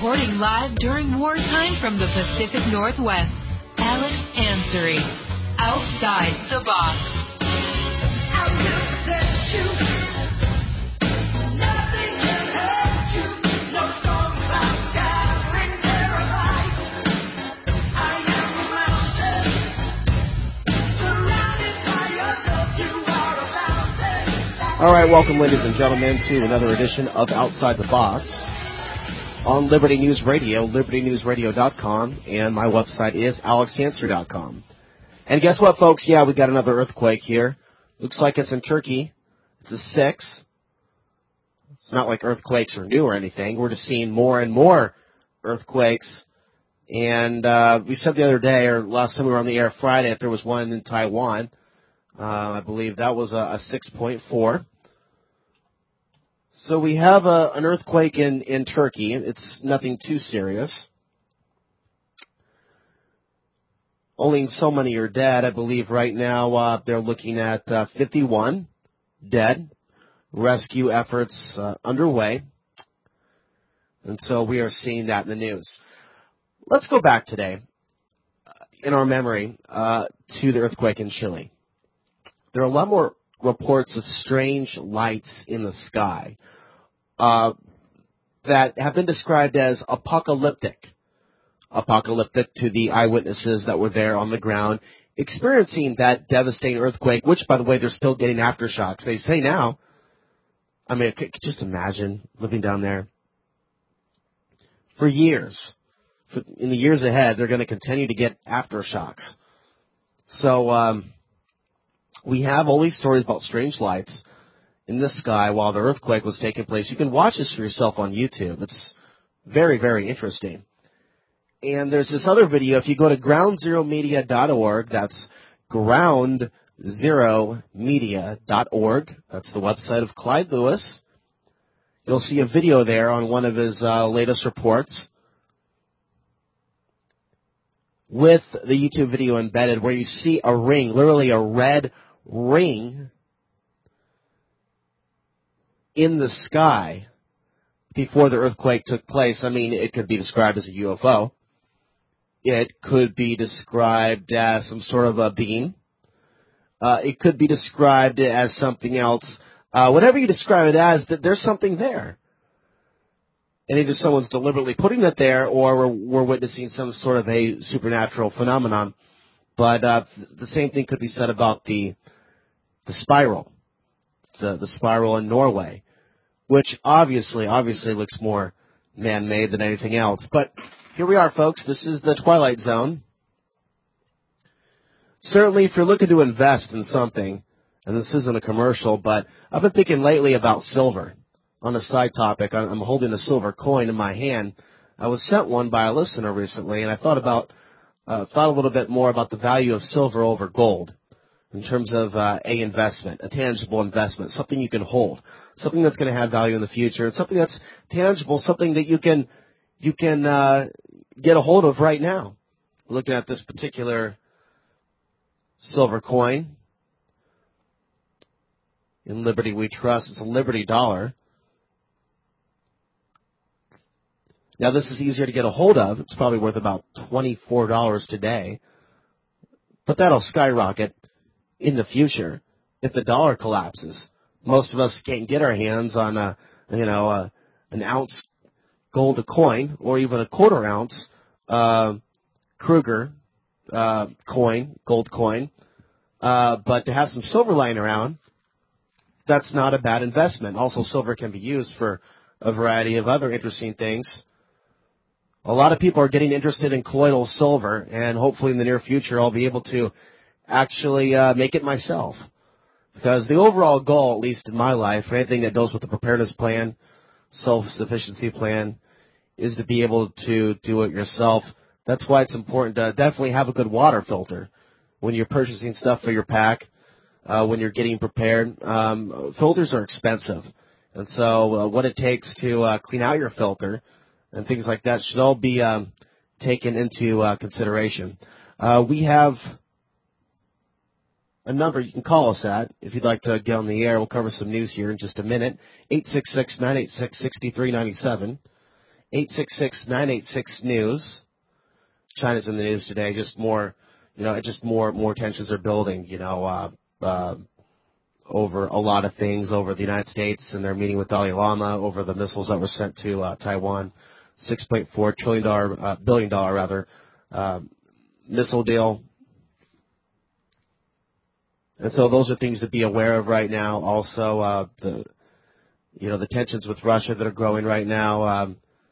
Reporting live during wartime from the Pacific Northwest, Alex Ansary, Outside the Box. All right, welcome, ladies and gentlemen, to another edition of Outside the Box on Liberty News Radio, libertynewsradio.com, and my website is alexansary.com. And guess what, folks? Yeah, we got another earthquake here. Looks like it's in Turkey. It's a 6. It's not like earthquakes are new or anything. We're just seeing more and more earthquakes. And we said the other day, or last time we were on the air Friday, that there was one in Taiwan. I believe that was a 6.4. So we have an earthquake in Turkey. It's nothing too serious. Only so many are dead. I believe right now they're looking at 51 dead. Rescue efforts underway. And so we are seeing that in the news. Let's go back today in our memory to the earthquake in Chile. There are a lot more reports of strange lights in the sky that have been described as apocalyptic to the eyewitnesses that were there on the ground experiencing that devastating earthquake, which, by the way, they're still getting aftershocks. They say now, I mean, just imagine living down there for years. In the years ahead, they're going to continue to get aftershocks. So, we have all these stories about strange lights in the sky while the earthquake was taking place. You can watch this for yourself on YouTube. It's very, very interesting. And there's this other video. If you go to groundzeromedia.org, that's groundzeromedia.org. That's the website of Clyde Lewis. You'll see a video there on one of his latest reports with the YouTube video embedded where you see a ring, literally a red ring in the sky before the earthquake took place. I mean, it could be described as a UFO. It could be described as some sort of a beam. It could be described as something else. Whatever you describe it as, there's something there. And either someone's deliberately putting it there or we're witnessing some sort of a supernatural phenomenon. But the same thing could be said about the spiral, the spiral in Norway, which obviously looks more man-made than anything else. But here we are, folks. This is the Twilight Zone. Certainly, if you're looking to invest in something, and this isn't a commercial, but I've been thinking lately about silver. On a side topic, I'm holding a silver coin in my hand. I was sent one by a listener recently, and I thought a little bit more about the value of silver over gold in terms of a tangible investment, something you can hold, something that's going to have value in the future, and something that's tangible, something that you can get a hold of right now. Looking at this particular silver coin, in Liberty We Trust, it's a Liberty dollar. Now, this is easier to get a hold of. It's probably worth about $24 today. But that'll skyrocket in the future if the dollar collapses. Most of us can't get our hands on an ounce gold coin or even a quarter ounce Kruger coin, gold coin. But to have some silver lying around, that's not a bad investment. Also, silver can be used for a variety of other interesting things. A lot of people are getting interested in colloidal silver, and hopefully in the near future I'll be able to actually make it myself. Because the overall goal, at least in my life, for anything that deals with the preparedness plan, self-sufficiency plan, is to be able to do it yourself. That's why it's important to definitely have a good water filter when you're purchasing stuff for your pack, when you're getting prepared. Filters are expensive, and so what it takes to clean out your filter and things like that should all be taken into consideration. We have a number you can call us at if you'd like to get on the air. We'll cover some news here in just a minute. 866-986-6397. 866-986-NEWS. China's in the news today. Just more tensions are building, over a lot of things, over the United States and their meeting with Dalai Lama, over the missiles that were sent to Taiwan, $6.4 billion missile deal. And so those are things to be aware of right now. Also, the tensions with Russia that are growing right now.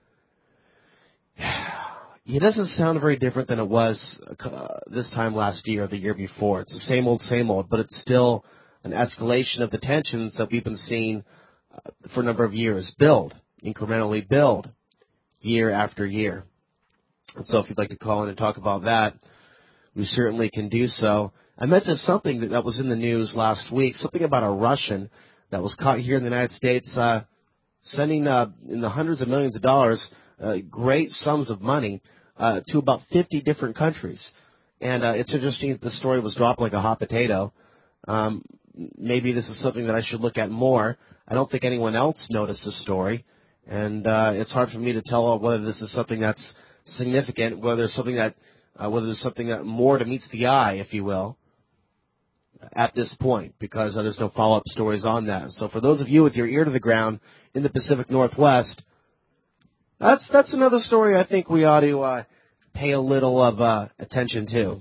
It doesn't sound very different than it was this time last year or the year before. It's the same old, but it's still an escalation of the tensions that we've been seeing for a number of years incrementally build, year after year. And so if you'd like to call in and talk about that, we certainly can do so. I mentioned something that was in the news last week, something about a Russian that was caught here in the United States sending in the hundreds of millions of dollars, great sums of money to about 50 different countries. And it's interesting that the story was dropped like a hot potato. Maybe this is something that I should look at more. I don't think anyone else noticed the story. And it's hard for me to tell whether this is something that's significant, whether there's something that more to meets the eye, if you will, at this point, because there's no follow-up stories on that. So for those of you with your ear to the ground in the Pacific Northwest, that's another story I think we ought to pay a little of attention to.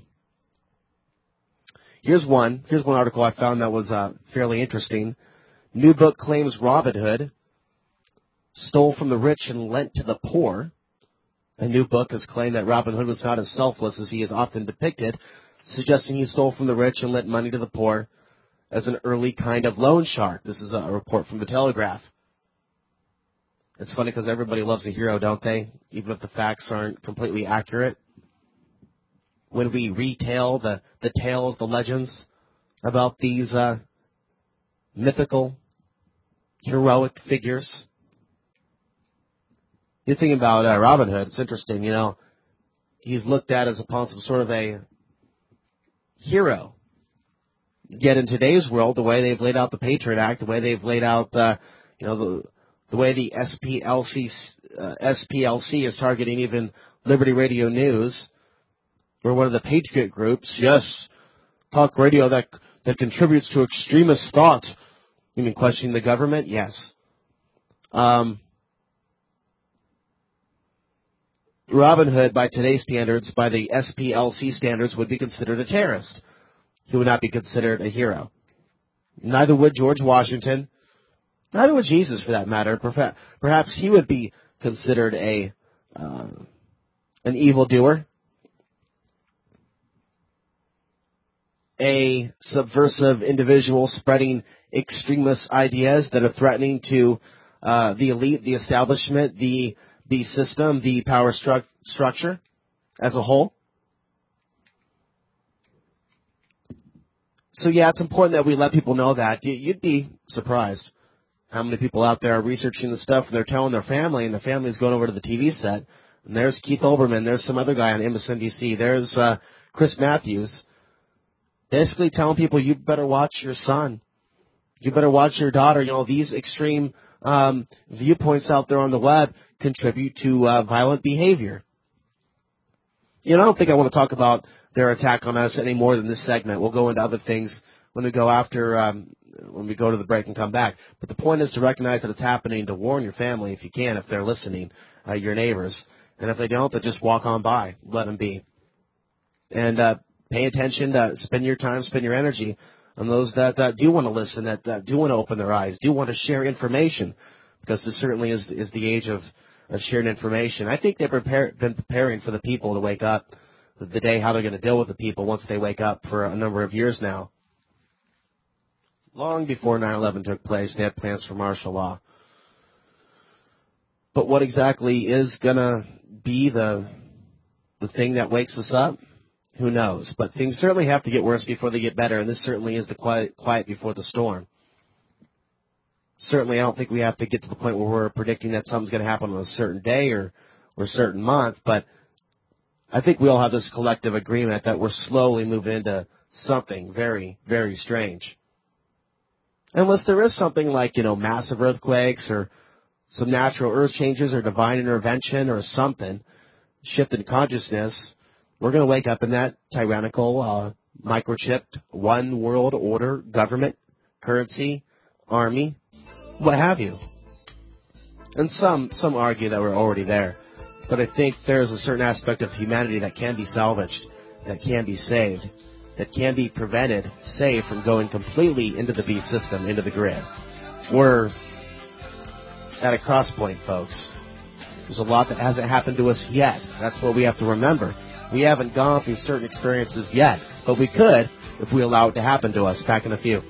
Here's one article I found that was fairly interesting. New book claims Robin Hood stole from the rich and lent to the poor. A new book has claimed that Robin Hood was not as selfless as he is often depicted, suggesting he stole from the rich and lent money to the poor as an early kind of loan shark. This is a report from the Telegraph. It's funny because everybody loves a hero, don't they? Even if the facts aren't completely accurate. When we retell the tales, the legends about these mythical, heroic figures. You think about Robin Hood, it's interesting, he's looked at as upon some sort of a hero. Yet in today's world, the way they've laid out the Patriot Act, the way they've laid out, the way the SPLC is targeting even Liberty Radio News, or one of the Patriot groups, yes, talk radio that contributes to extremist thought. You mean questioning the government? Yes. Robin Hood, by today's standards, by the SPLC standards, would be considered a terrorist. He would not be considered a hero. Neither would George Washington. Neither would Jesus, for that matter. Perhaps he would be considered an evildoer, a subversive individual spreading extremist ideas that are threatening to the elite, the establishment, the system, the power structure as a whole. So yeah, it's important that we let people know that. You'd be surprised how many people out there are researching the stuff and they're telling their family, and the family's going over to the TV set, and there's Keith Olbermann, there's some other guy on MSNBC, there's Chris Matthews, basically telling people, you better watch your son, you better watch your daughter. These extreme viewpoints out there on the web contribute to violent behavior. I don't think I want to talk about their attack on us any more than this segment. We'll go into other things when we go when we go to the break and come back. But the point is to recognize that it's happening, to warn your family if you can, if they're listening, your neighbors. And if they don't, then just walk on by, let them be. And pay attention, spend your time, spend your energy on those that do want to listen, that do want to open their eyes, do want to share information, because this certainly is the age of sharing information. I think they've been preparing for the people to wake up, the day how they're going to deal with the people once they wake up for a number of years now. Long before 9/11 took place, they had plans for martial law. But what exactly is going to be the thing that wakes us up? Who knows? But things certainly have to get worse before they get better, and this certainly is the quiet before the storm. Certainly, I don't think we have to get to the point where we're predicting that something's going to happen on a certain day or a certain month, but I think we all have this collective agreement that we're slowly moving into something very, very strange. Unless there is something like, massive earthquakes or some natural earth changes or divine intervention or something, shift in consciousness, we're going to wake up in that tyrannical, microchipped, one world order, government, currency, army, what have you. And some argue that we're already there. But I think there's a certain aspect of humanity that can be salvaged, that can be saved, that can be prevented, saved from going completely into the beast system, into the grid. We're at a cross point, folks. There's a lot that hasn't happened to us yet. That's what we have to remember. We haven't gone through certain experiences yet, but we could if we allow it to happen to us. Back in a few.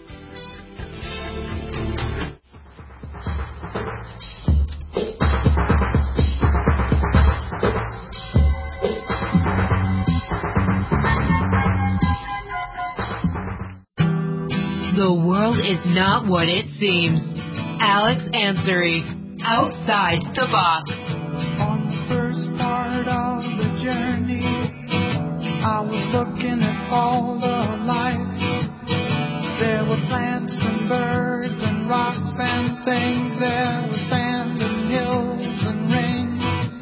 The world is not what it seems. Alex Ansary, Outside the Box. On the first part of the journey, I was looking at all the life. There were plants and birds and rocks and things. There was sand and hills and rain.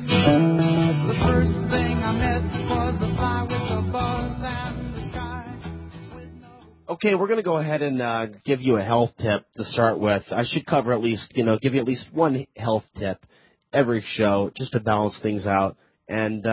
The first thing I met was a fly with a buzz and the sky with no... Okay, we're going to go ahead and give you a health tip to start with. I should cover at least, give you at least one health tip every show just to balance things out and,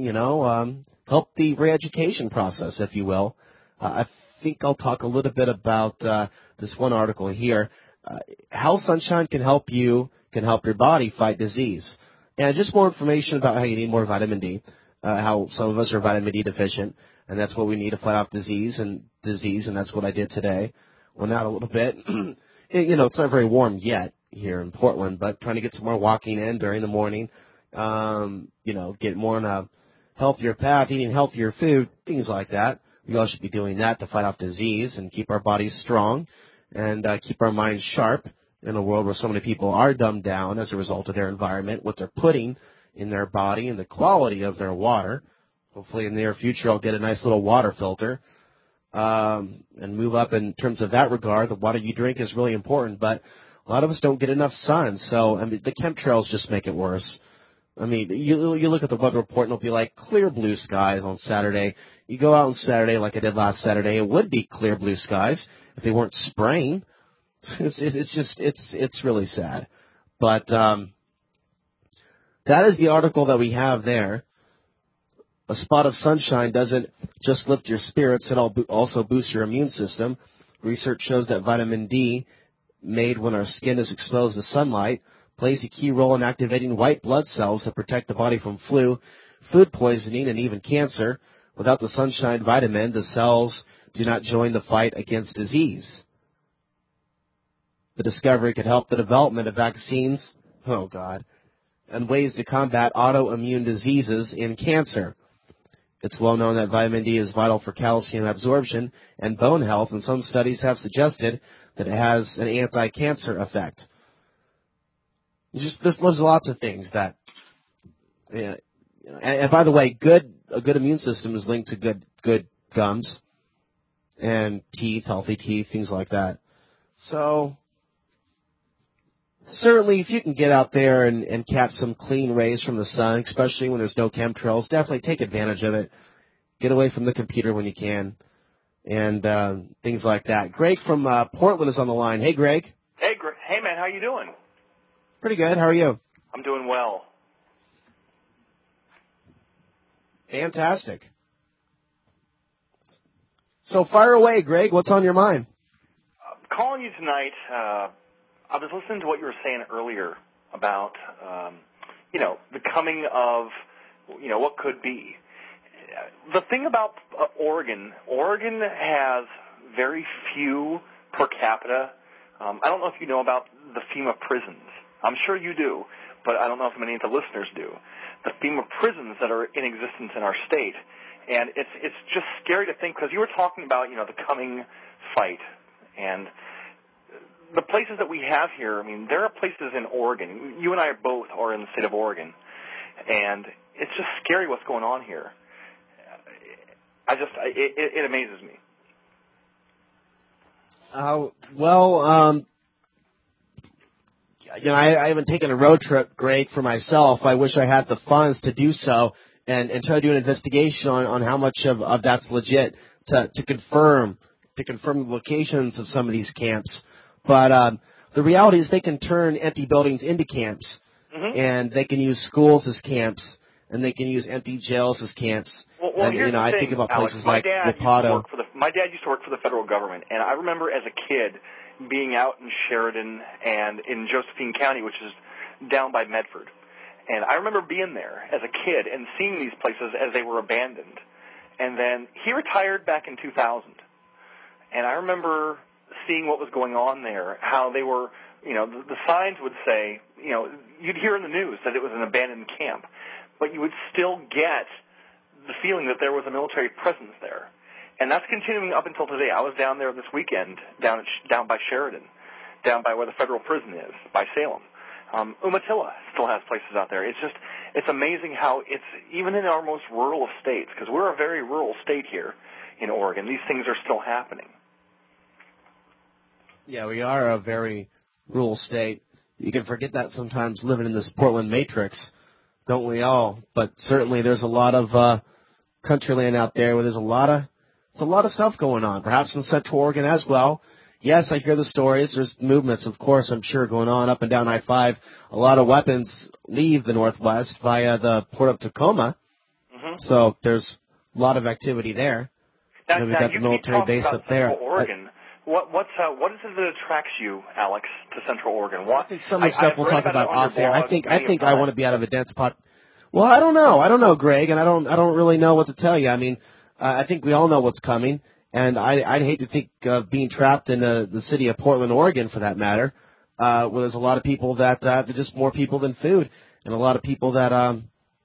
help the re-education process, if you will. I think I'll talk a little bit about this one article here. How sunshine can help your body fight disease. And just more information about how you need more vitamin D, how some of us are vitamin D deficient, and that's what we need to fight off disease, and that's what I did today. Went out a little bit. It's not very warm yet here in Portland, but trying to get some more walking in during the morning, get more on a healthier path, eating healthier food, things like that. We all should be doing that to fight off disease and keep our bodies strong and keep our minds sharp in a world where so many people are dumbed down as a result of their environment, what they're putting in their body and the quality of their water. Hopefully in the near future I'll get a nice little water filter and move up in terms of that regard. The water you drink is really important, but a lot of us don't get enough sun, so the chemtrails just make it worse. You look at the weather report and it'll be like clear blue skies on Saturday. You go out on Saturday like I did last Saturday, it would be clear blue skies if they weren't spraying. It's really sad. But that is the article that we have there. A spot of sunshine doesn't just lift your spirits, it also boosts your immune system. Research shows that vitamin D, made when our skin is exposed to sunlight, plays a key role in activating white blood cells that protect the body from flu, food poisoning, and even cancer. Without the sunshine vitamin, the cells do not join the fight against disease. The discovery could help the development of vaccines, and ways to combat autoimmune diseases and cancer. It's well known that vitamin D is vital for calcium absorption and bone health, and some studies have suggested that it has an anti-cancer effect. There's lots of things that, and by the way, a good immune system is linked to good gums and teeth, healthy teeth, things like that. So certainly, if you can get out there and catch some clean rays from the sun, especially when there's no chemtrails, definitely take advantage of it. Get away from the computer when you can, and things like that. Greg from Portland is on the line. Hey, Greg. Hey, man, how you doing? Pretty good. How are you? I'm doing well. Fantastic. So fire away, Greg. What's on your mind? Calling you tonight, I was listening to what you were saying earlier about, the coming of, what could be. The thing about Oregon has very few per capita. I don't know if you know about the FEMA prisons. I'm sure you do, but I don't know if many of the listeners do. The FEMA prisons that are in existence in our state. And it's just scary to think, because you were talking about, the coming fight. And the places that we have here, there are places in Oregon. You and I both are in the state of Oregon. And it's just scary what's going on here. It amazes me. I haven't taken a road trip, Greg, for myself. I wish I had the funds to do so and try to do an investigation on how much of that's legit to confirm the locations of some of these camps. But the reality is they can turn empty buildings into camps, and they can use schools as camps, and they can use empty jails as camps. Well, and, here's the I thing, think about Alex, places like Wapato. My dad used to work for the federal government, and I remember as a kid being out in Sheridan and in Josephine County, which is down by Medford. And I remember being there as a kid and seeing these places as they were abandoned. And then he retired back in 2000. And I remember seeing what was going on there, how they were, the signs would say, you'd hear in the news that it was an abandoned camp, but you would still get the feeling that there was a military presence there. And that's continuing up until today. I was down there this weekend, down by Sheridan, down by where the federal prison is, by Salem. Umatilla still has places out there. It's amazing how it's, even in our most rural states, because we're a very rural state here in Oregon, these things are still happening. Yeah, we are a very rural state. You can forget that sometimes living in this Portland matrix, don't we all? But certainly there's a lot of country land out there where there's a lot of stuff going on, perhaps in Central Oregon as well. Yes, I hear the stories. There's movements, of course, I'm sure, going on up and down I-5. A lot of weapons leave the Northwest via the Port of Tacoma, so there's a lot of activity there. Now, we've got the military base up there. Oregon. What is it that attracts you, Alex, to Central Oregon? I think some of the stuff we'll talk about off there. I think I want to be out of a dense pot. Well, I don't know, Greg, and I don't really know what to tell you. I mean, I think we all know what's coming, and I'd hate to think of being trapped in the city of Portland, Oregon, for that matter, where there's a lot of people that there's just more people than food, and a lot of people that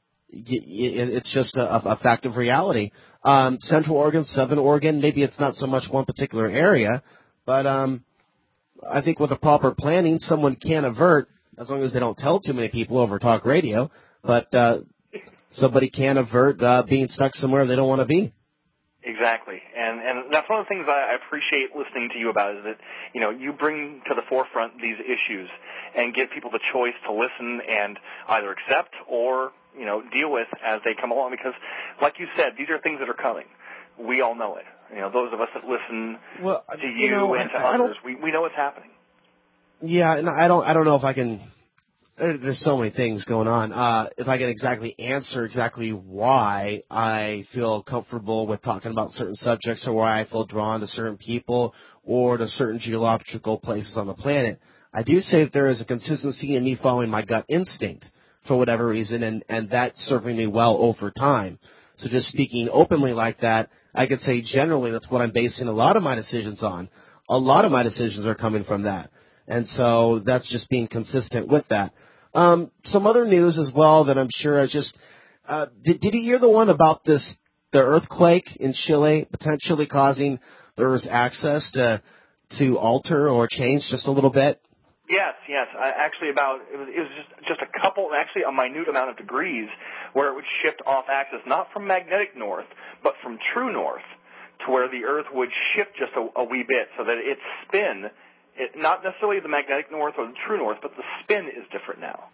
it's just a fact of reality. Central Oregon, Southern Oregon, maybe it's not so much one particular area, but I think with the proper planning, someone can avert, as long as they don't tell too many people over talk radio, but somebody can avert being stuck somewhere they don't want to be. Exactly, and that's one of the things I appreciate listening to you about is that, you bring to the forefront these issues and give people the choice to listen and either accept or, deal with as they come along, because, like you said, these are things that are coming. We all know it. Those of us that listen to you and to others, we know what's happening. Yeah, and I don't know if I can. There's so many things going on. If I can exactly answer exactly why I feel comfortable with talking about certain subjects or why I feel drawn to certain people or to certain geological places on the planet, I do say that there is a consistency in me following my gut instinct for whatever reason, and that's serving me well over time. So just speaking openly like that, I could say generally that's what I'm basing a lot of my decisions on. A lot of my decisions are coming from that. And so that's just being consistent with that. Some other news as well that I'm sure I just did you hear the one about the earthquake in Chile potentially causing the Earth's access to alter or change just a little bit? Yes. It was just a couple, actually a minute amount of degrees where it would shift off axis, not from magnetic north, but from true north, to where the Earth would shift just a wee bit so that its spin, not necessarily the magnetic north or the true north, but the spin is different now.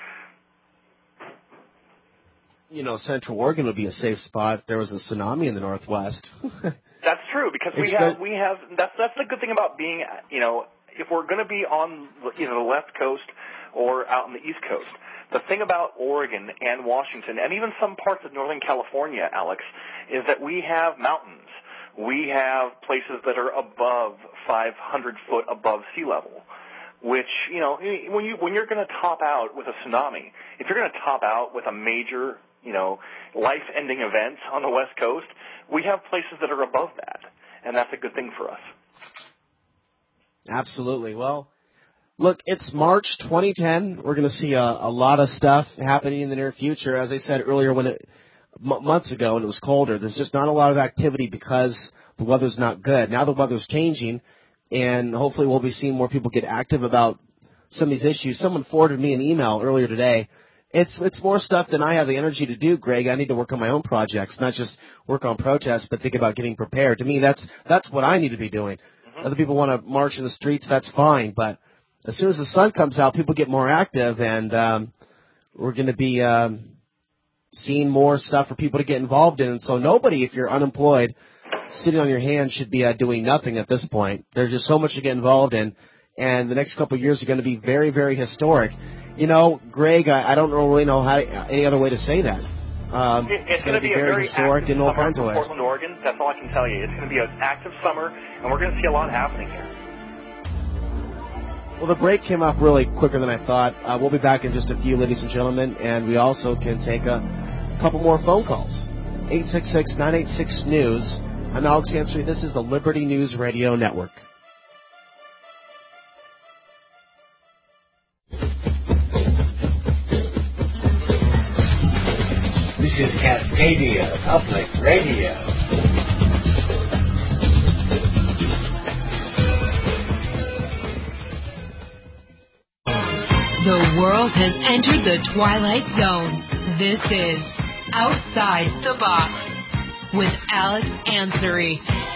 Central Oregon would be a safe spot if there was a tsunami in the Northwest. That's true, because we have that's the good thing about being, if we're going to be on the left coast or out on the east coast, the thing about Oregon and Washington and even some parts of Northern California, Alex, is that we have mountains. We have places that are above 500 foot above sea level, which, when you're going to top out with a tsunami, if you're going to top out with a major, life-ending event on the West Coast, we have places that are above that, and that's a good thing for us. Absolutely. Well, look, it's March 2010. We're going to see a lot of stuff happening in the near future. As I said earlier, months ago when it was colder, there's just not a lot of activity because the weather's not good. Now the weather's changing, and hopefully we'll be seeing more people get active about some of these issues. Someone forwarded me an email earlier today. It's more stuff than I have the energy to do, Greg. I need to work on my own projects, not just work on protests, but think about getting prepared. To me, that's what I need to be doing. Other people want to march in the streets, that's fine, but as soon as the sun comes out, people get more active, and we're going to be seeing more stuff for people to get involved in. And so nobody, if you're unemployed, sitting on your hands, should be doing nothing at this point. There's just so much to get involved in, and the next couple of years are going to be very, very historic. You know, Greg, I don't really know any other way to say that. It's going to be a very historic active in all summer kinds of for ways. Portland, Oregon. That's all I can tell you. It's going to be an active summer, and we're going to see a lot happening here. Well, the break came up really quicker than I thought. We'll be back in just a few, ladies and gentlemen, and we also can take a couple more phone calls. 866-986-NEWS. I'm Alex Ansary. This is the Liberty News Radio Network. This is Cascadia Public Radio. The world has entered the Twilight Zone. This is Outside the Box with Alex Ansary.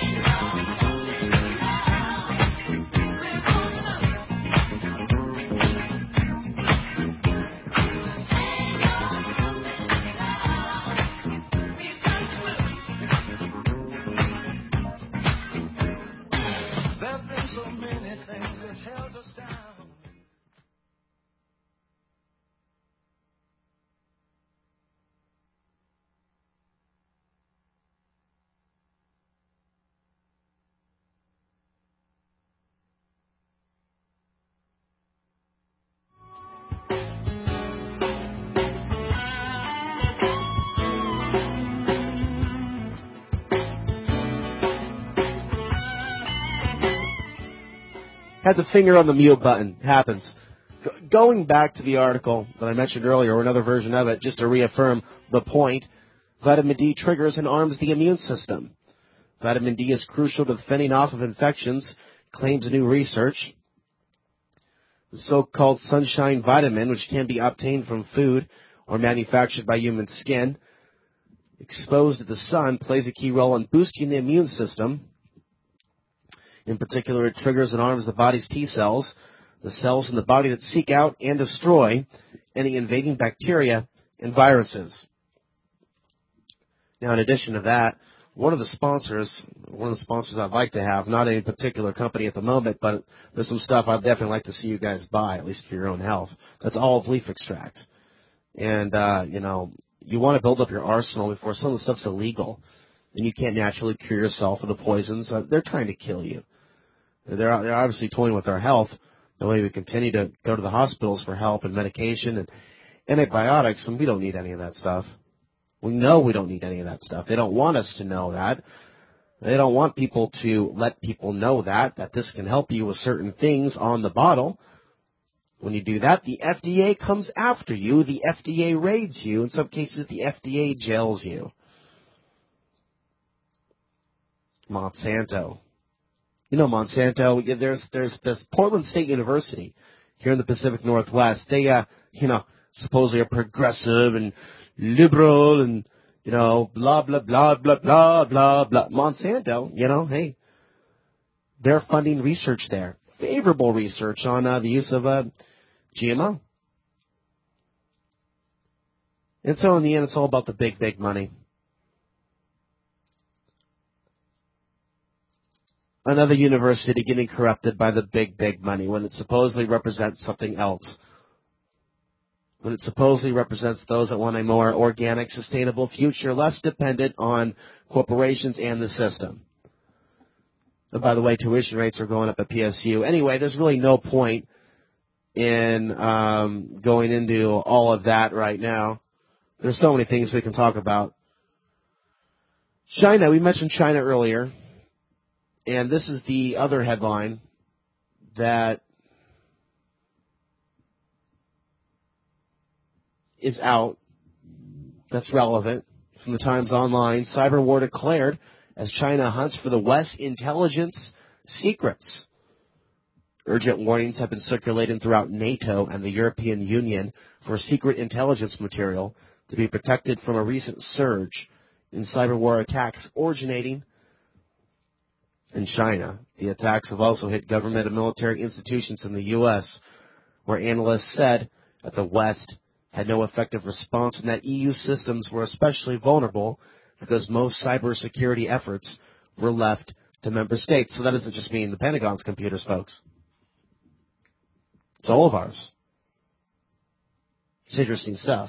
Had the finger on the mute button. Happens. Going back to the article that I mentioned earlier, or another version of it, just to reaffirm the point, vitamin D triggers and arms the immune system. Vitamin D is crucial to fending off of infections, claims new research. The so-called sunshine vitamin, which can be obtained from food or manufactured by human skin, exposed to the sun, plays a key role in boosting the immune system. In particular, it triggers and arms the body's T cells, the cells in the body that seek out and destroy any invading bacteria and viruses. Now, in addition to that, one of the sponsors I'd like to have, not any particular company at the moment, but there's some stuff I'd definitely like to see you guys buy, at least for your own health. That's olive leaf extract. And, you want to build up your arsenal before some of the stuff's illegal. And you can't naturally cure yourself of the poisons. They're trying to kill you. They're obviously toying with our health. The way we continue to go to the hospitals for help and medication and antibiotics, and we don't need any of that stuff. We know we don't need any of that stuff. They don't want us to know that. They don't want people to let people know that this can help you with certain things on the bottle. When you do that, the FDA comes after you. The FDA raids you. In some cases, the FDA jails you. Monsanto. You know Monsanto, there's Portland State University here in the Pacific Northwest. They, supposedly are progressive and liberal and, blah, blah, blah, blah, blah, blah, blah. Monsanto, hey, they're funding research there. Favorable research on the use of GMO. And so in the end, it's all about the big, big money. Another university getting corrupted by the big, big money when it supposedly represents something else. When it supposedly represents those that want a more organic, sustainable future, less dependent on corporations and the system. And by the way, tuition rates are going up at PSU. Anyway, there's really no point in going into all of that right now. There's so many things we can talk about. China, we mentioned China earlier. And this is the other headline that is out that's relevant from the Times Online. Cyber war declared as China hunts for the West's intelligence secrets. Urgent warnings have been circulating throughout NATO and the European Union for secret intelligence material to be protected from a recent surge in cyber war attacks originating in China. The attacks have also hit government and military institutions in the U.S., where analysts said that the West had no effective response and that EU systems were especially vulnerable because most cybersecurity efforts were left to member states. So that doesn't just mean the Pentagon's computers, folks. It's all of ours. It's interesting stuff.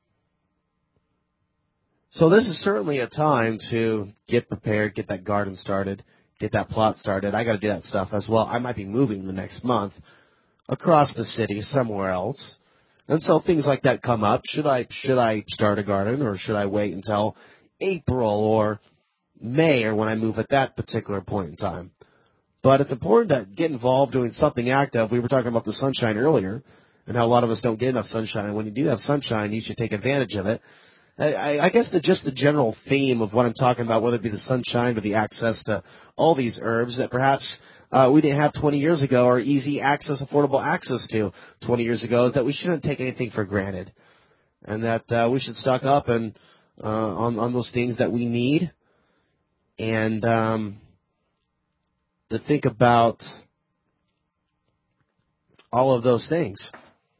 So this is certainly a time to get prepared, get that garden started, get that plot started. I got to do that stuff as well. I might be moving the next month across the city somewhere else. And so things like that come up. Should I start a garden, or should I wait until April or May, or when I move at that particular point in time? But it's important to get involved doing something active. We were talking about the sunshine earlier and how a lot of us don't get enough sunshine. When you do have sunshine, you should take advantage of it. I guess just the general theme of what I'm talking about, whether it be the sunshine or the access to all these herbs that perhaps we didn't have 20 years ago, or easy access, affordable access to 20 years ago, is that we shouldn't take anything for granted, and that we should stock up and on those things that we need, and to think about all of those things.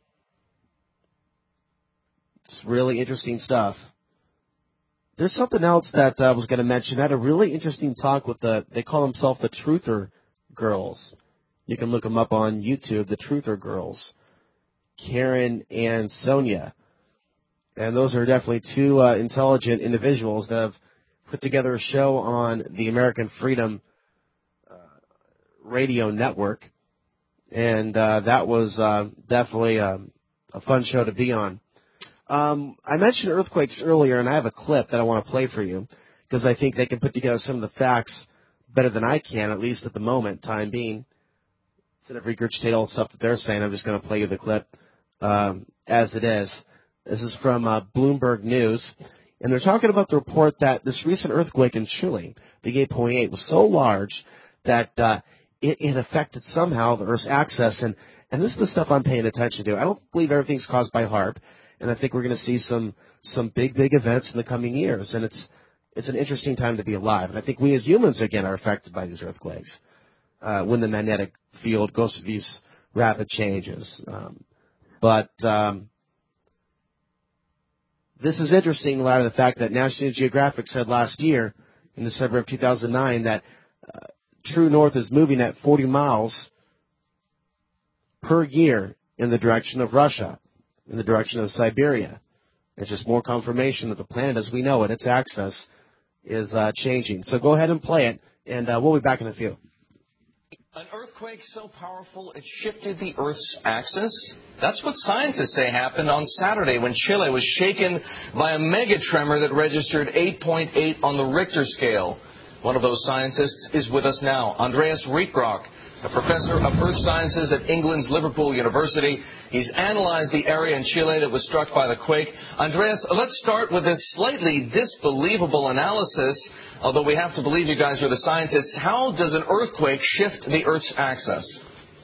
It's really interesting stuff. There's something else that I was going to mention. I had a really interesting talk with they call themselves the Truther Girls. You can look them up on YouTube, the Truther Girls, Karen and Sonia. And those are definitely two intelligent individuals that have put together a show on the American Freedom Radio Network. And that was definitely a fun show to be on. I mentioned earthquakes earlier, and I have a clip that I want to play for you because I think they can put together some of the facts better than I can, at least at the moment, time being. Instead of regurgitate all the stuff that they're saying, I'm just going to play you the clip as it is. This is from Bloomberg News, and they're talking about the report that this recent earthquake in Chile, the 8.8, was so large that it affected somehow the Earth's axis, and this is the stuff I'm paying attention to. I don't believe everything's caused by HAARP. And I think we're going to see some big events in the coming years. And it's an interesting time to be alive. And I think we as humans, again, are affected by these earthquakes when the magnetic field goes through these rapid changes. But this is interesting in light of the fact that National Geographic said last year, in December of 2009, that true north is moving at 40 miles per year in the direction of Russia, in the direction of Siberia. It's just more confirmation that the planet as we know it, its axis, is changing. So go ahead and play it, and we'll be back in a few. An earthquake so powerful it shifted the Earth's axis? That's what scientists say happened on Saturday when Chile was shaken by a megatremor that registered 8.8 on the Richter scale. One of those scientists is with us now, Andreas Rieckbrock, a professor of earth sciences at England's Liverpool University. He's analyzed the area in Chile that was struck by the quake. Andreas, let's start with this slightly disbelievable analysis. Although we have to believe you guys are the scientists, how does an earthquake shift the Earth's axis?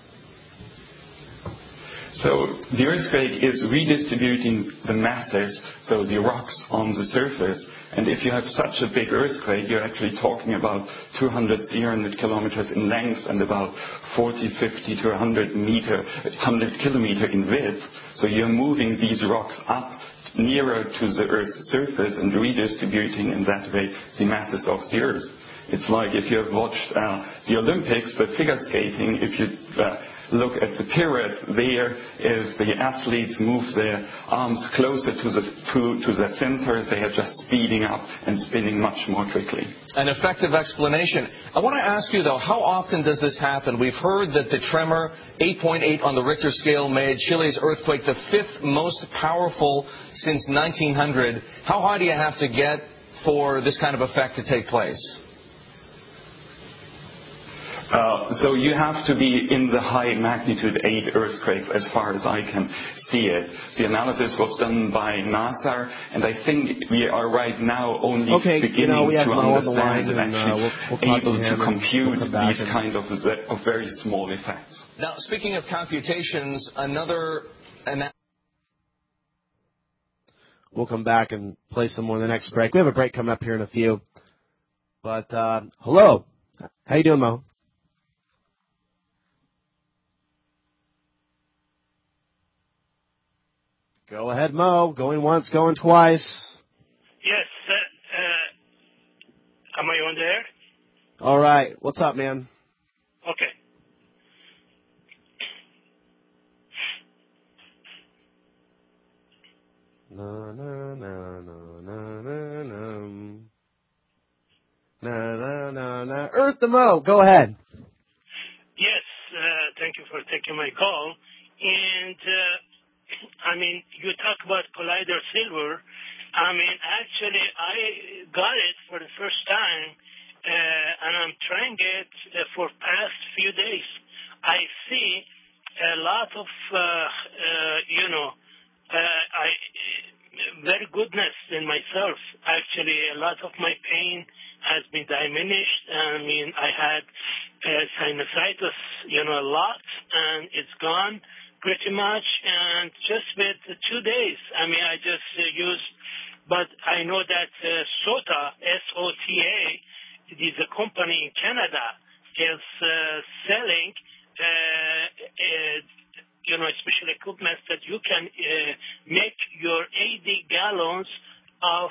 So the earthquake is redistributing the masses, so the rocks on the surface. And if you have such a big earthquake, you're actually talking about 200, 300 kilometers in length and about 40, 50 to 100 kilometer in width. So you're moving these rocks up nearer to the Earth's surface and redistributing in that way the masses of the Earth. It's like if you have watched the Olympics, but figure skating, if you look at the pirouette, there is the athletes move their arms closer to the center. They are just speeding up and spinning much more quickly. An effective explanation. I want to ask you, though, how often does this happen? We've heard that the tremor, 8.8 on the Richter scale, made Chile's earthquake the fifth most powerful since 1900. How high do you have to get for this kind of effect to take place? So you have to be in the high magnitude 8 earthquakes as far as I can see it. The analysis was done by NASA, and I think we are right now only beginning to understand and actually able to compute these kind of very small effects. Now, speaking of computations, We'll come back and play some more in the next break. We have a break coming up here in a few. But hello. How you doing, Mo? Go ahead, Mo. Going once, going twice. Yes. Am I on there? All right. What's up, man? Okay. Na na na na na na na. Na na na na. Earth the Mo. Go ahead. Yes. Thank you for taking my call. And you talk about Collider Silver. Actually, I got it for the first time, and I'm trying it for past few days. I see a lot of, very goodness in myself. Actually, a lot of my pain has been diminished. I had sinusitis, a lot, and it's gone pretty much. And just with 2 days, I just used, but I know that SOTA, S-O-T-A, it is a company in Canada, is selling special equipment that you can make your 80 gallons of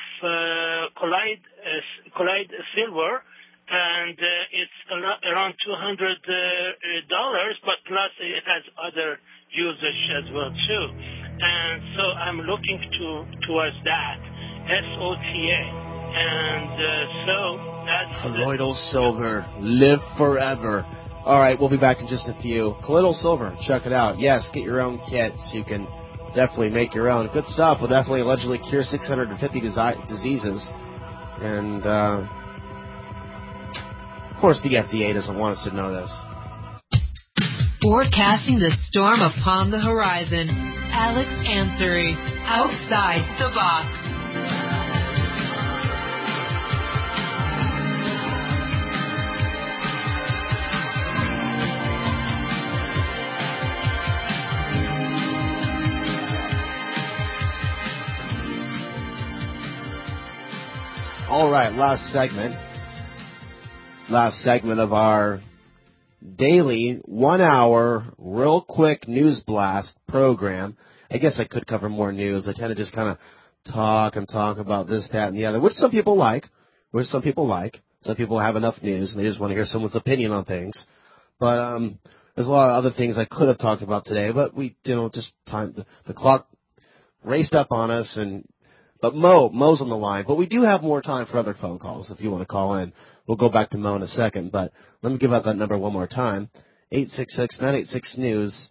Collide Silver, and it's around $200, but plus it has other usage as well too. And so I'm looking towards that, SOTA, and so that's Colloidal Silver, live forever. All right, we'll be back in just a few. Colloidal Silver, check it out. Yes, get your own kit so you can definitely make your own. Good stuff. Will definitely allegedly cure 650 diseases. And, of course, the FDA doesn't want us to know this. Forecasting the storm upon the horizon. Alex Ansary, Outside the Box. All right, last segment of our daily 1 hour real quick news blast program. I guess I could cover more news. I tend to just kind of talk about this, that, and the other, which some people like. Some people have enough news and they just want to hear someone's opinion on things. But there's a lot of other things I could have talked about today, but we just time the clock raced up on us. But Mo's on the line. But we do have more time for other phone calls if you want to call in. We'll go back to Mo in a second. But let me give out that number one more time. 866-986-NEWS.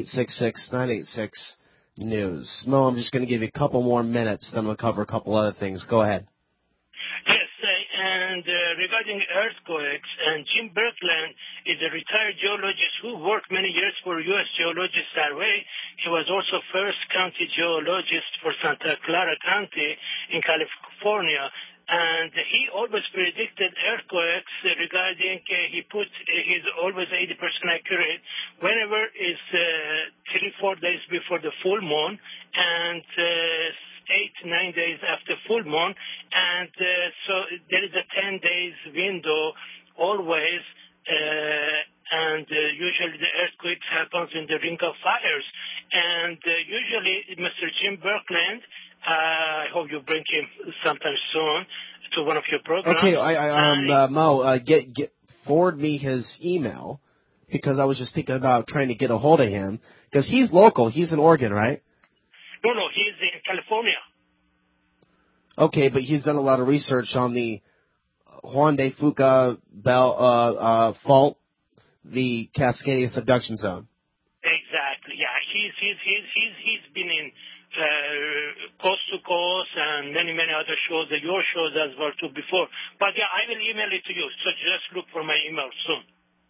866-986-NEWS. Mo, I'm just going to give you a couple more minutes. Then we'll cover a couple other things. Go ahead. Yes, and regarding earthquakes, and Jim Birkeland is a retired geologist who worked many years for U.S. Geologist Survey. He was also first county geologist for Santa Clara County in California. And he always predicted earthquakes regarding, he's always 80% accurate whenever it's 3-4 days before the full moon and 8-9 days after full moon. And so there is a 10 days window always, and usually the earthquakes happens in the Ring of Fires. And usually Mr. Jim Birkeland, I hope you bring him sometime soon to one of your programs. Okay, Mo, forward me his email, because I was just thinking about trying to get a hold of him, because he's local. He's in Oregon, right? No, he's in California. Okay, but he's done a lot of research on the Juan de Fuca fault, the Cascadia subduction zone. Exactly. Yeah, he's been in Coast to Coast and many other shows, your shows as well too before. But yeah, I will email it to you. So just look for my email soon.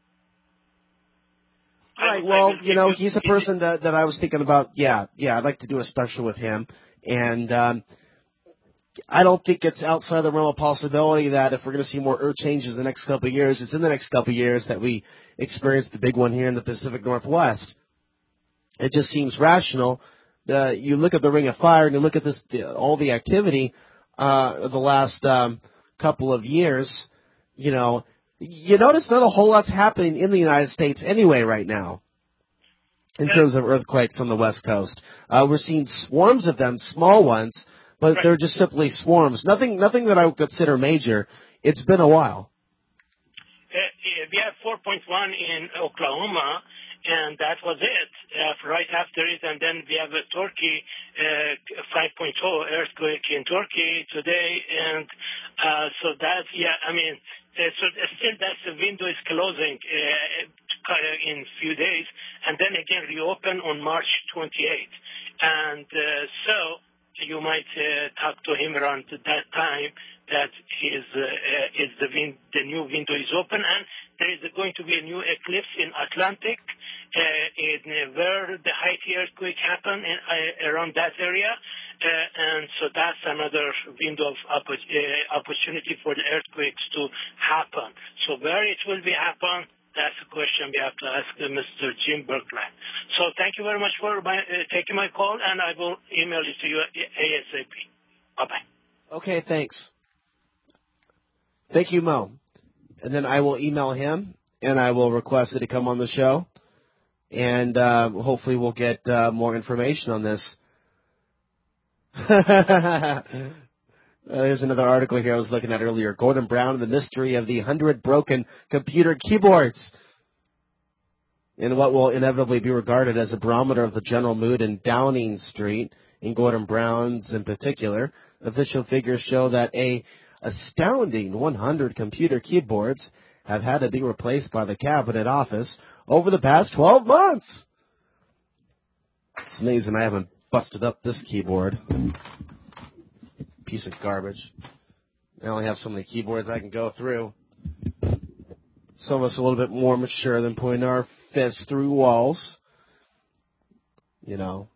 Right. Well, he's a person that I was thinking about. Yeah. I'd like to do a special with him, and I don't think it's outside the realm of possibility that if we're going to see more earth changes in the next couple of years, it's in the next couple of years that we experience the big one here in the Pacific Northwest. It just seems rational. You look at the Ring of Fire and you look at this, all the activity of the last couple of years. You notice not a whole lot's happening in the United States anyway right now in terms of earthquakes on the West Coast. We're seeing swarms of them, small ones, but they're just simply swarms. Nothing that I would consider major. It's been a while. We have 4.1 in Oklahoma, and that was it, right after it. And then we have a Turkey 5.0 earthquake in Turkey today. And so that, so still the window is closing in a few days, and then again reopen on March 28th. And so you might talk to him around that time that the new window is open, and there is going to be a new eclipse in Atlantic, where the Haiti earthquake happened around that area, and so that's another window of opportunity for the earthquakes to happen. So where it will be happen, that's a question we have to ask Mr. Jim Berkland. So thank you very much for taking my call, and I will email it to you ASAP. Bye-bye. Okay, thanks. Thank you, Mo. And then I will email him, and I will request that he come on the show, and hopefully we'll get more information on this. There's another article here I was looking at earlier. Gordon Brown and the mystery of the 100 broken computer keyboards. In what will inevitably be regarded as a barometer of the general mood in Downing Street, in Gordon Brown's in particular, official figures show that a astounding 100 computer keyboards have had to be replaced by the Cabinet Office over the past 12 months. It's amazing I haven't busted up this keyboard. Piece of garbage. I only have so many keyboards I can go through. Some of us are a little bit more mature than pointing our fists through walls. You know.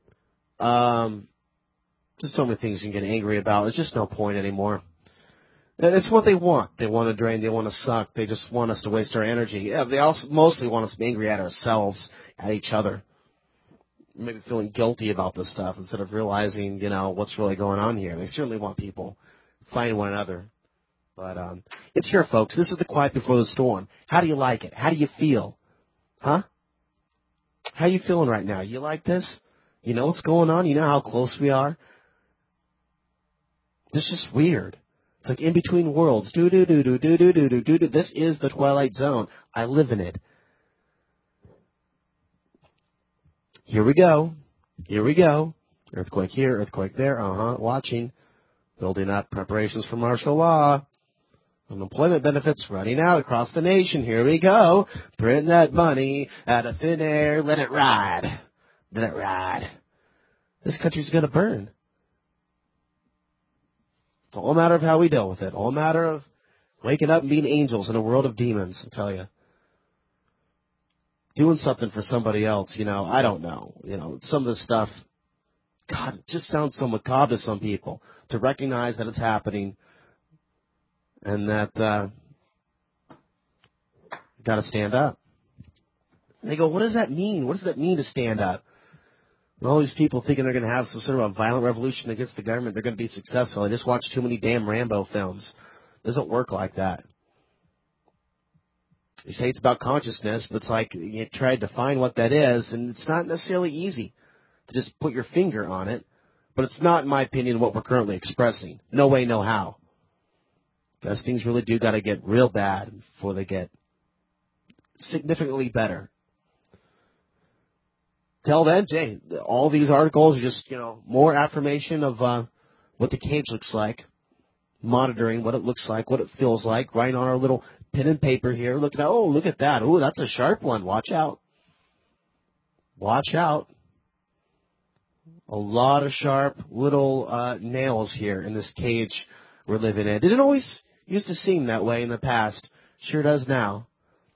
Just so many things you can get angry about. There's just no point anymore. It's what they want. They want to drain. They want to suck. They just want us to waste our energy. Yeah, they also mostly want us to be angry at ourselves, at each other. Maybe feeling guilty about this stuff instead of realizing, what's really going on here. They certainly want people fighting one another. But it's here, folks. This is the quiet before the storm. How do you like it? How do you feel? Huh? How you feeling right now? You like this? You know what's going on? You know how close we are? This is weird. It's like in between worlds. Do-do-do-do-do-do-do-do-do. This is the Twilight Zone. I live in it. Here we go. Here we go. Earthquake here, earthquake there. Watching. Building up preparations for martial law. Unemployment benefits running out across the nation. Here we go. Print that money out of thin air. Let it ride. Let it ride. This country's going to burn. It's all a matter of how we deal with it. All a matter of waking up and being angels in a world of demons, I tell you. Doing something for somebody else, I don't know. Some of this stuff, God, it just sounds so macabre to some people to recognize that it's happening and that you got to stand up. And they go, what does that mean? What does that mean to stand up? And all these people thinking they're going to have some sort of a violent revolution against the government, they're going to be successful. I just watched too many damn Rambo films. It doesn't work like that. They say it's about consciousness, but it's like you try to define what that is, and it's not necessarily easy to just put your finger on it. But it's not, in my opinion, what we're currently expressing. No way, no how. Because things really do got to get real bad before they get significantly better. Till then, Jay, all these articles are just, more affirmation of what the cage looks like, monitoring what it looks like, what it feels like, writing on our little pen and paper here. Look at that. Oh, that's a sharp one. Watch out. Watch out. A lot of sharp little nails here in this cage we're living in. It didn't always used to seem that way in the past. Sure does now.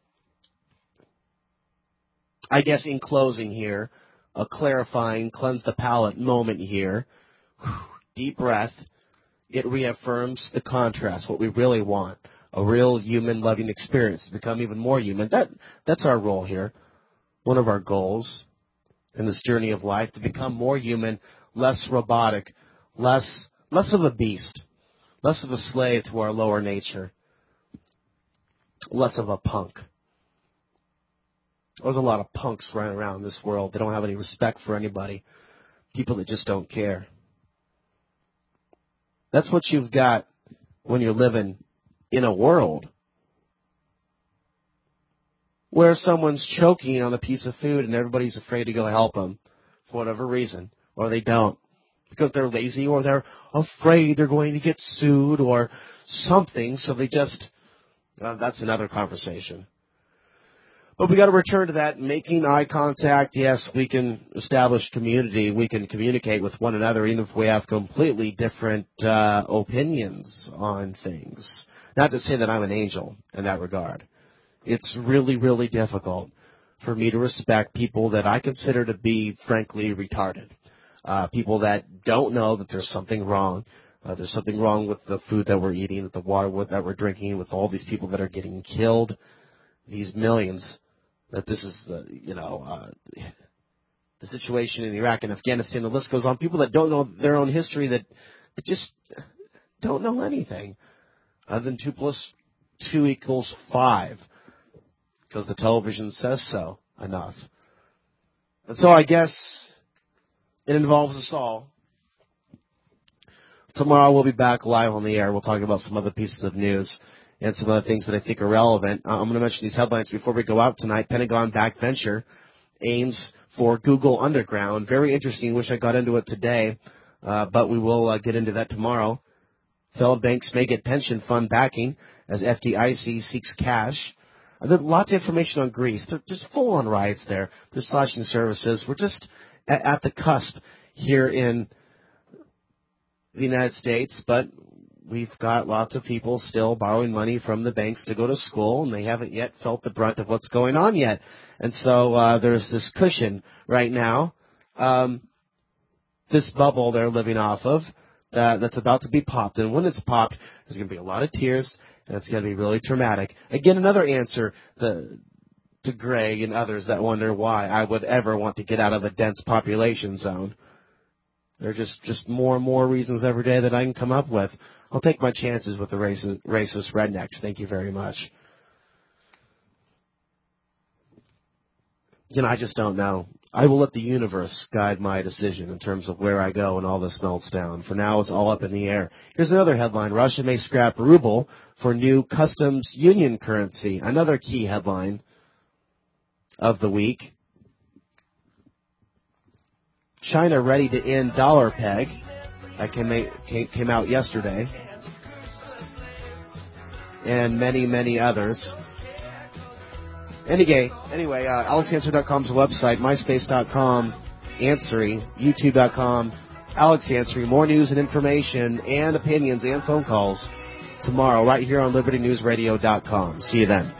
I guess in closing here, a clarifying, cleanse the palate moment here. Deep breath. It reaffirms the contrast, what we really want. A real human loving experience to become even more human. That's our role here. One of our goals in this journey of life, to become more human, less robotic, less of a beast, less of a slave to our lower nature. less of a punk. There's a lot of punks running around in this world. They don't have any respect for anybody. People that just don't care. That's what you've got when you're living in a world where someone's choking on a piece of food and everybody's afraid to go help them for whatever reason, or they don't because they're lazy or they're afraid they're going to get sued or something, so they just, that's another conversation. But we got to return to that, making eye contact. Yes, we can establish community. We can communicate with one another, even if we have completely different opinions on things. Not to say that I'm an angel in that regard. It's really, really difficult for me to respect people that I consider to be, frankly, retarded. People that don't know that there's something wrong. There's something wrong with the food that we're eating, with the water that we're drinking, with all these people that are getting killed, these millions. That this is, the situation in Iraq and Afghanistan. The list goes on. People that don't know their own history, that just don't know anything other than 2 + 2 = 5, because the television says so enough. And so I guess it involves us all. Tomorrow we'll be back live on the air. We'll talk about some other pieces of news and some other things that I think are relevant. I'm going to mention these headlines before we go out tonight. Pentagon-backed venture aims for Google Underground. Very interesting. Wish I got into it today, but we will get into that tomorrow. Failed banks may get pension fund backing as FDIC seeks cash. There's lots of information on Greece. There's full-on riots there. They're slashing services. We're just at the cusp here in the United States, but we've got lots of people still borrowing money from the banks to go to school, and they haven't yet felt the brunt of what's going on yet. And so there's this cushion right now, this bubble they're living off of, that's about to be popped. And when it's popped, there's going to be a lot of tears, and it's going to be really traumatic. Again, another answer to Greg and others that wonder why I would ever want to get out of a dense population zone. There are just more and more reasons every day that I can come up with. I'll take my chances with the racist rednecks. Thank you very much. I just don't know. I will let the universe guide my decision in terms of where I go when all this melts down. For now, it's all up in the air. Here's another headline. Russia may scrap ruble for new customs union currency. Another key headline of the week. China ready to end dollar peg. That came out yesterday. And many, many others. Anyway, AlexAnswer.com is the website, MySpace.com, Answering, YouTube.com, Alex Answering. More news and information and opinions and phone calls tomorrow right here on LibertyNewsRadio.com. See you then.